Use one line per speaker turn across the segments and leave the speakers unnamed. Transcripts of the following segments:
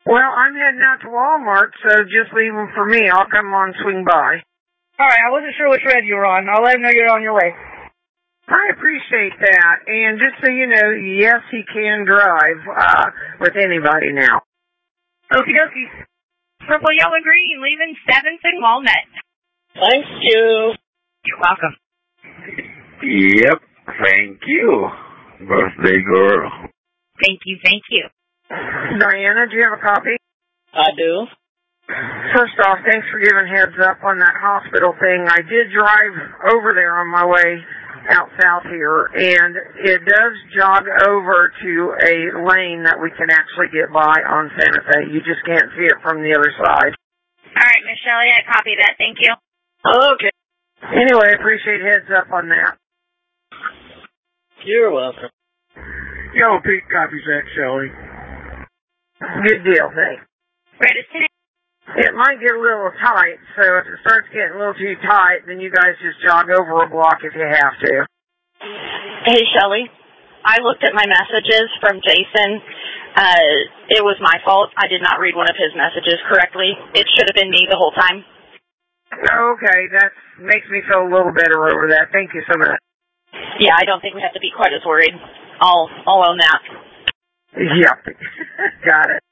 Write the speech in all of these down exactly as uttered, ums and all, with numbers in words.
Well, I'm heading out to Walmart, so just leave them for me. I'll come on, swing by.
All right, I wasn't sure which red you were on. I'll let him know you're on your way.
I appreciate that. And just so you know, yes, he can drive uh, with anybody now.
Okie dokie.
Purple, yellow, green, leaving seventh and Walnut.
Thank you.
You're welcome.
Yep, thank you, birthday girl.
Thank you, thank you.
Diana, do you have a copy?
I do.
First off, thanks for giving heads up on that hospital thing. I did drive over there on my way out south here, and it does jog over to a lane that we can actually get by on Santa Fe. You just can't see it from the other side.
All right, Miss Shelley, I copy that. Thank you.
Okay.
Anyway, I appreciate heads up on that.
You're welcome.
Yo, Pete copies that, Shelley.
Good deal, thanks.
Ready?
It might get a little tight, so if it starts getting a little too tight, then you guys just jog over a block if you have to.
Hey, Shelley. I looked at my messages from Jason. Uh, it was my fault. I did not read one of his messages correctly. It should have been me the whole time.
Okay, that makes me feel a little better over that. Thank you so much.
Yeah, I don't think we have to be quite as worried. I'll, I'll own that.
Yep. Got it.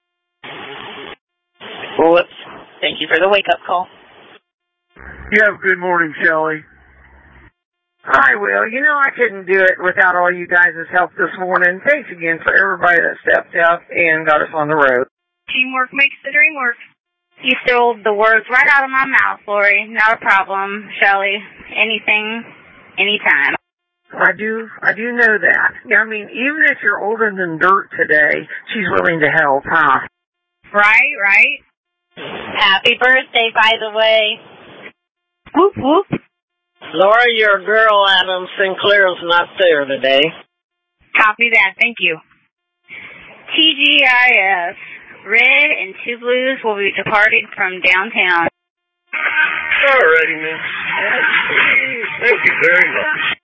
Whoops. Thank you for the wake-up call.
You have a good morning, Shelley.
I will. You know, I couldn't do it without all you guys' help this morning. Thanks again for everybody that stepped up and got us on the road.
Teamwork makes the dream work. You stole the words right out of my mouth, Lori. Not a problem, Shelley. Anything, anytime.
I do, I do know that. I mean, even if you're older than dirt today, she's willing to help, huh?
Right, right.
Happy birthday, by the way.
Whoop, whoop.
Laura, your girl, Adam Sinclair's not there today.
Copy that. Thank you. T G I F. Red and two blues will be departing from downtown.
All righty, miss. Thank you very much.